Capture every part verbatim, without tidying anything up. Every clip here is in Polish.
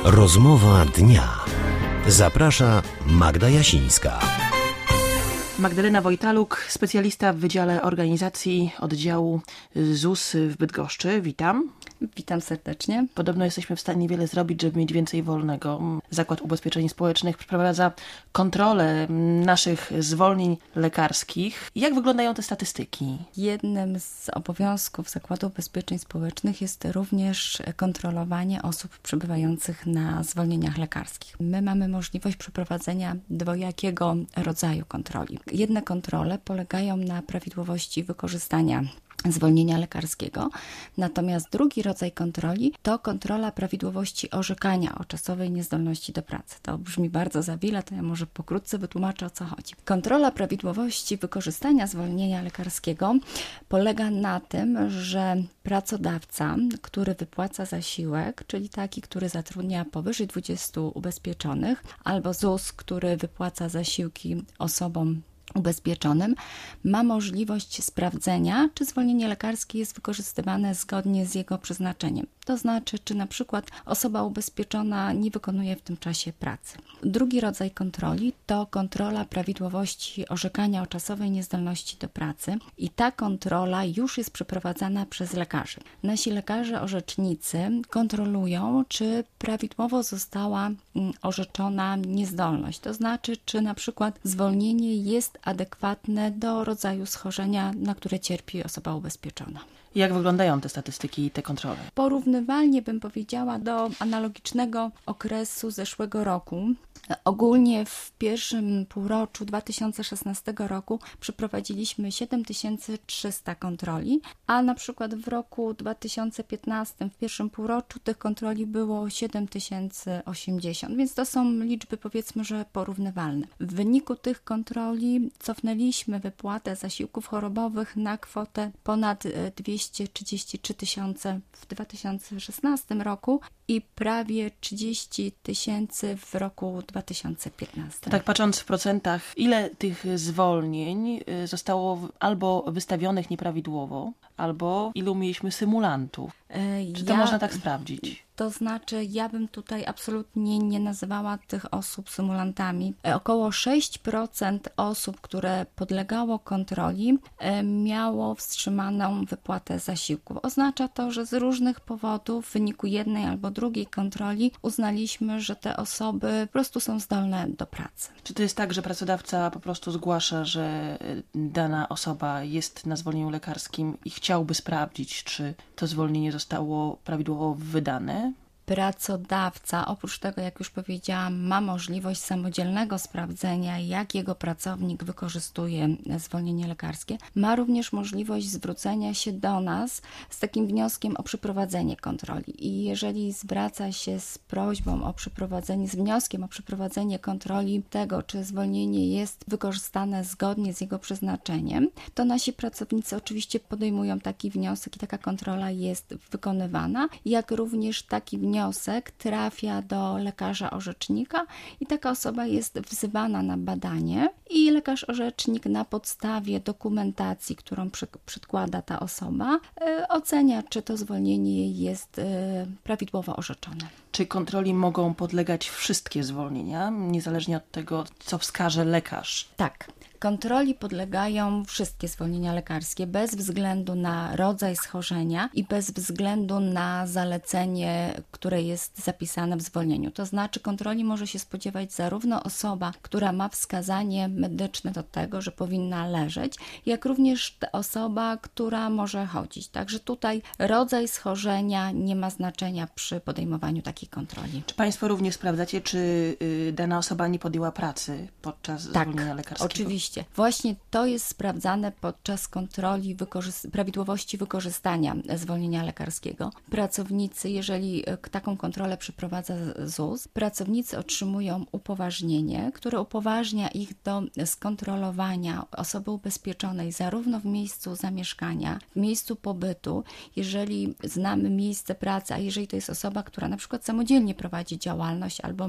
Rozmowa dnia. Zaprasza Magda Jasińska. Magdalena Wojtaluk, specjalista w Wydziale Organizacji Oddziału Z U S w Bydgoszczy. Witam. Witam serdecznie. Podobno jesteśmy w stanie wiele zrobić, żeby mieć więcej wolnego. Zakład Ubezpieczeń Społecznych przeprowadza kontrolę naszych zwolnień lekarskich. Jak wyglądają te statystyki? Jednym z obowiązków Zakładu Ubezpieczeń Społecznych jest również kontrolowanie osób przebywających na zwolnieniach lekarskich. My mamy możliwość przeprowadzenia dwojakiego rodzaju kontroli. Jedne kontrole polegają na prawidłowości wykorzystania zwolnienia lekarskiego. Natomiast drugi rodzaj kontroli to kontrola prawidłowości orzekania o czasowej niezdolności do pracy. To brzmi bardzo zawile, to ja może pokrótce wytłumaczę, o co chodzi. Kontrola prawidłowości wykorzystania zwolnienia lekarskiego polega na tym, że pracodawca, który wypłaca zasiłek, czyli taki, który zatrudnia powyżej dwudziestu ubezpieczonych, albo Z U S, który wypłaca zasiłki osobom ubezpieczonym, ma możliwość sprawdzenia, czy zwolnienie lekarskie jest wykorzystywane zgodnie z jego przeznaczeniem. To znaczy, czy na przykład osoba ubezpieczona nie wykonuje w tym czasie pracy. Drugi rodzaj kontroli to kontrola prawidłowości orzekania o czasowej niezdolności do pracy i ta kontrola już jest przeprowadzana przez lekarzy. Nasi lekarze orzecznicy kontrolują, czy prawidłowo została orzeczona niezdolność. To znaczy, czy na przykład zwolnienie jest adekwatne do rodzaju schorzenia, na które cierpi osoba ubezpieczona. Jak wyglądają te statystyki i te kontrole? Porównywalnie bym powiedziała do analogicznego okresu zeszłego roku. Ogólnie w pierwszym półroczu dwa tysiące szesnastego roku przeprowadziliśmy siedem tysięcy trzysta kontroli, a na przykład w roku dwa tysiące piętnastym w pierwszym półroczu tych kontroli było siedem tysięcy osiemdziesiąt, więc to są liczby, powiedzmy, że porównywalne. W wyniku tych kontroli cofnęliśmy wypłatę zasiłków chorobowych na kwotę ponad dwieście trzydzieści trzy tysiące w dwa tysiące szesnastym roku i prawie trzydzieści tysięcy w roku dwa tysiące piętnastym. Tak patrząc w procentach, ile tych zwolnień zostało albo wystawionych nieprawidłowo, albo ilu mieliśmy symulantów? Czy to ja... można tak sprawdzić? To znaczy, ja bym tutaj absolutnie nie nazywała tych osób symulantami. Około sześć procent osób, które podlegało kontroli, miało wstrzymaną wypłatę zasiłków. Oznacza to, że z różnych powodów w wyniku jednej albo drugiej kontroli uznaliśmy, że te osoby po prostu są zdolne do pracy. Czy to jest tak, że pracodawca po prostu zgłasza, że dana osoba jest na zwolnieniu lekarskim i chciałby sprawdzić, czy to zwolnienie zostało prawidłowo wydane? Pracodawca, oprócz tego, jak już powiedziałam, ma możliwość samodzielnego sprawdzenia, jak jego pracownik wykorzystuje zwolnienie lekarskie. Ma również możliwość zwrócenia się do nas z takim wnioskiem o przeprowadzenie kontroli. I jeżeli zwraca się z prośbą o przeprowadzenie, z wnioskiem o przeprowadzenie kontroli tego, czy zwolnienie jest wykorzystane zgodnie z jego przeznaczeniem, to nasi pracownicy oczywiście podejmują taki wniosek i taka kontrola jest wykonywana, jak również taki wniosek Wniosek trafia do lekarza orzecznika i taka osoba jest wzywana na badanie i lekarz orzecznik na podstawie dokumentacji, którą przy, przedkłada ta osoba, y, ocenia, czy to zwolnienie jest y, prawidłowo orzeczone. Czy kontroli mogą podlegać wszystkie zwolnienia, niezależnie od tego, co wskaże lekarz? Tak. Kontroli podlegają wszystkie zwolnienia lekarskie bez względu na rodzaj schorzenia i bez względu na zalecenie, które jest zapisane w zwolnieniu. To znaczy kontroli może się spodziewać zarówno osoba, która ma wskazanie medyczne do tego, że powinna leżeć, jak również osoba, która może chodzić. Także tutaj rodzaj schorzenia nie ma znaczenia przy podejmowaniu takiej kontroli. Czy Państwo również sprawdzacie, czy dana osoba nie podjęła pracy podczas tak, zwolnienia lekarskiego? Oczywiście. Właśnie to jest sprawdzane podczas kontroli wykorzyst- prawidłowości wykorzystania zwolnienia lekarskiego. Pracownicy, jeżeli taką kontrolę przeprowadza Z U S, pracownicy otrzymują upoważnienie, które upoważnia ich do skontrolowania osoby ubezpieczonej zarówno w miejscu zamieszkania, w miejscu pobytu, jeżeli znamy miejsce pracy, a jeżeli to jest osoba, która na przykład samodzielnie prowadzi działalność albo ma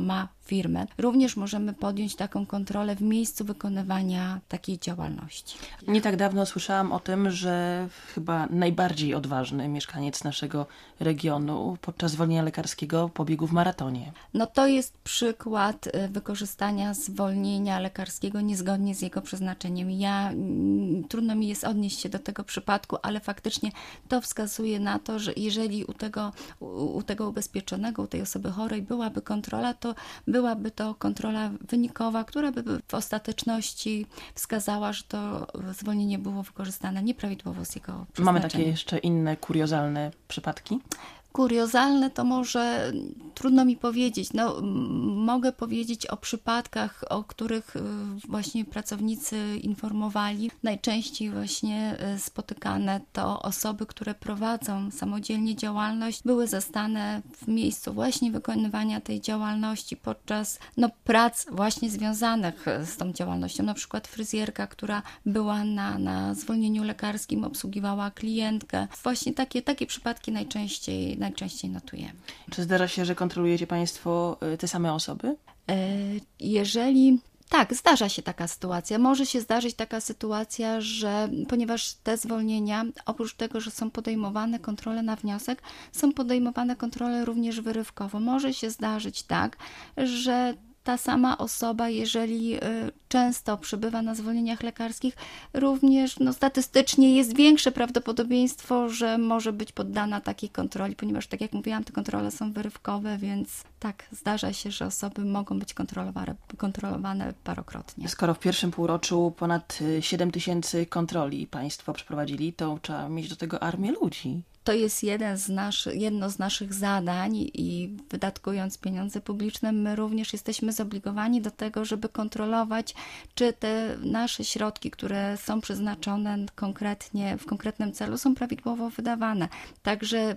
firmy, również możemy podjąć taką kontrolę w miejscu wykonywania takiej działalności. Nie tak dawno słyszałam o tym, że chyba najbardziej odważny mieszkaniec naszego regionu podczas zwolnienia lekarskiego pobiegł w maratonie. No to jest przykład wykorzystania zwolnienia lekarskiego niezgodnie z jego przeznaczeniem. Ja, trudno mi jest odnieść się do tego przypadku, ale faktycznie to wskazuje na to, że jeżeli u tego, u, u tego ubezpieczonego, u tej osoby chorej byłaby kontrola, to byłaby to kontrola wynikowa, która by w ostateczności wskazała, że to zwolnienie było wykorzystane nieprawidłowo z jego przeznaczeniem. Mamy takie jeszcze inne kuriozalne przypadki? Kuriozalne to może trudno mi powiedzieć. No, mogę powiedzieć o przypadkach, o których właśnie pracownicy informowali. Najczęściej właśnie spotykane to osoby, które prowadzą samodzielnie działalność, były zastane w miejscu właśnie wykonywania tej działalności podczas no, prac właśnie związanych z tą działalnością. Na przykład fryzjerka, która była na, na zwolnieniu lekarskim, obsługiwała klientkę. Właśnie takie, takie przypadki najczęściej najczęściej notujemy. Czy zdarza się, że kontrolujecie Państwo te same osoby? Jeżeli... Tak, zdarza się taka sytuacja. Może się zdarzyć taka sytuacja, że ponieważ te zwolnienia, oprócz tego, że są podejmowane kontrole na wniosek, są podejmowane kontrole również wyrywkowo. Może się zdarzyć tak, że ta sama osoba, jeżeli y, często przebywa na zwolnieniach lekarskich, również no, statystycznie jest większe prawdopodobieństwo, że może być poddana takiej kontroli, ponieważ, tak jak mówiłam, te kontrole są wyrywkowe, więc tak, zdarza się, że osoby mogą być kontrolowane, kontrolowane parokrotnie. Skoro w pierwszym półroczu ponad siedem tysięcy kontroli Państwo przeprowadzili, to trzeba mieć do tego armię ludzi. To jest jeden z naszy, jedno z naszych zadań i wydatkując pieniądze publiczne, my również jesteśmy zobligowani do tego, żeby kontrolować, czy te nasze środki, które są przeznaczone konkretnie, w konkretnym celu, są prawidłowo wydawane. Także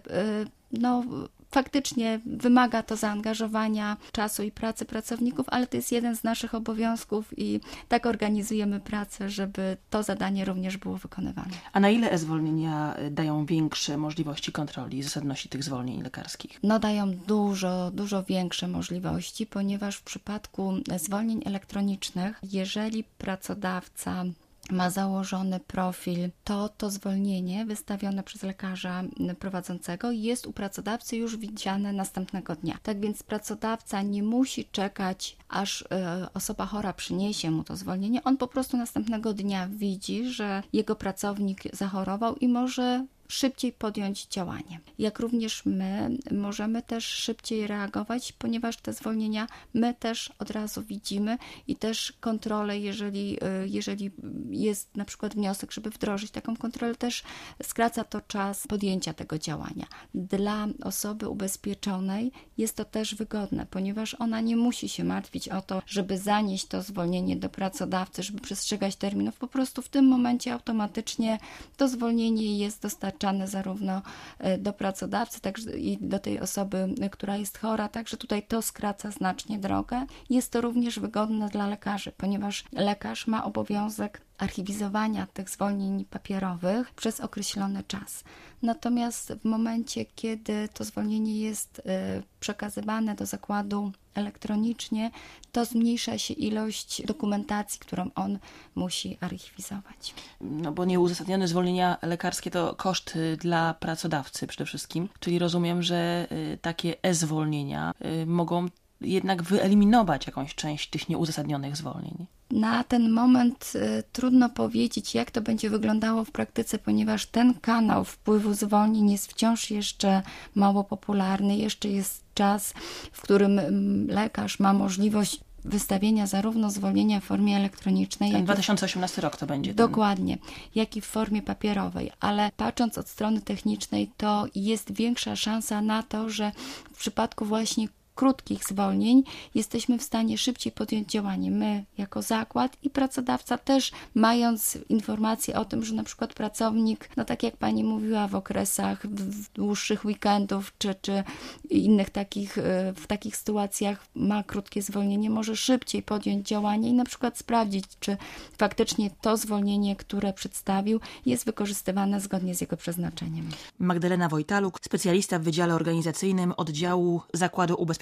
no, faktycznie wymaga to zaangażowania czasu i pracy pracowników, ale to jest jeden z naszych obowiązków i tak organizujemy pracę, żeby to zadanie również było wykonywane. A na ile e-zwolnienia dają większe możliwości kontroli zasadności tych zwolnień lekarskich? No dają dużo, dużo większe możliwości, ponieważ w przypadku zwolnień elektronicznych, jeżeli pracodawca ma założony profil, to to zwolnienie wystawione przez lekarza prowadzącego jest u pracodawcy już widziane następnego dnia. Tak więc pracodawca nie musi czekać, aż y, osoba chora przyniesie mu to zwolnienie. On po prostu następnego dnia widzi, że jego pracownik zachorował i może szybciej podjąć działanie. Jak również my możemy też szybciej reagować, ponieważ te zwolnienia my też od razu widzimy i też kontrolę, jeżeli, jeżeli jest na przykład wniosek, żeby wdrożyć taką kontrolę, też skraca to czas podjęcia tego działania. Dla osoby ubezpieczonej jest to też wygodne, ponieważ ona nie musi się martwić o to, żeby zanieść to zwolnienie do pracodawcy, żeby przestrzegać terminów. Po prostu w tym momencie automatycznie to zwolnienie jest dostarczane zarówno do pracodawcy, tak i do tej osoby, która jest chora, także tutaj to skraca znacznie drogę. Jest to również wygodne dla lekarzy, ponieważ lekarz ma obowiązek archiwizowania tych zwolnień papierowych przez określony czas. Natomiast w momencie, kiedy to zwolnienie jest y, przekazywane do zakładu elektronicznie, to zmniejsza się ilość dokumentacji, którą on musi archiwizować. No bo nieuzasadnione zwolnienia lekarskie to koszt dla pracodawcy przede wszystkim, czyli rozumiem, że y, takie e-zwolnienia y, mogą jednak wyeliminować jakąś część tych nieuzasadnionych zwolnień. Na ten moment y, trudno powiedzieć, jak to będzie wyglądało w praktyce, ponieważ ten kanał wpływu zwolnień jest wciąż jeszcze mało popularny. Jeszcze jest czas, w którym y, lekarz ma możliwość wystawienia zarówno zwolnienia w formie elektronicznej, jak dwa tysiące osiemnasty rok to będzie. Dokładnie, jak i w formie papierowej, ale patrząc od strony technicznej, to jest większa szansa na to, że w przypadku właśnie krótkich zwolnień jesteśmy w stanie szybciej podjąć działanie. My jako zakład i pracodawca też, mając informację o tym, że na przykład pracownik, no tak jak Pani mówiła, w okresach w dłuższych weekendów czy, czy innych takich, w takich sytuacjach ma krótkie zwolnienie, może szybciej podjąć działanie i na przykład sprawdzić, czy faktycznie to zwolnienie, które przedstawił, jest wykorzystywane zgodnie z jego przeznaczeniem. Magdalena Wojtaluk, specjalista w Wydziale Organizacyjnym Oddziału Zakładu Ubezpieczeń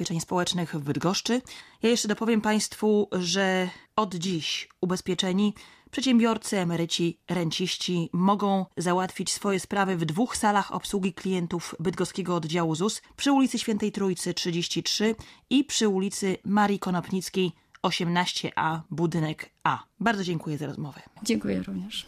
Ubezpieczeń Społecznych w Bydgoszczy. Ja jeszcze dopowiem Państwu, że od dziś ubezpieczeni przedsiębiorcy, emeryci, renciści mogą załatwić swoje sprawy w dwóch salach obsługi klientów bydgoskiego oddziału Z U S przy ulicy Świętej Trójcy trzydzieści trzy i przy ulicy Marii Konopnickiej osiemnaście A, budynek A. Bardzo dziękuję za rozmowę. Dziękuję również.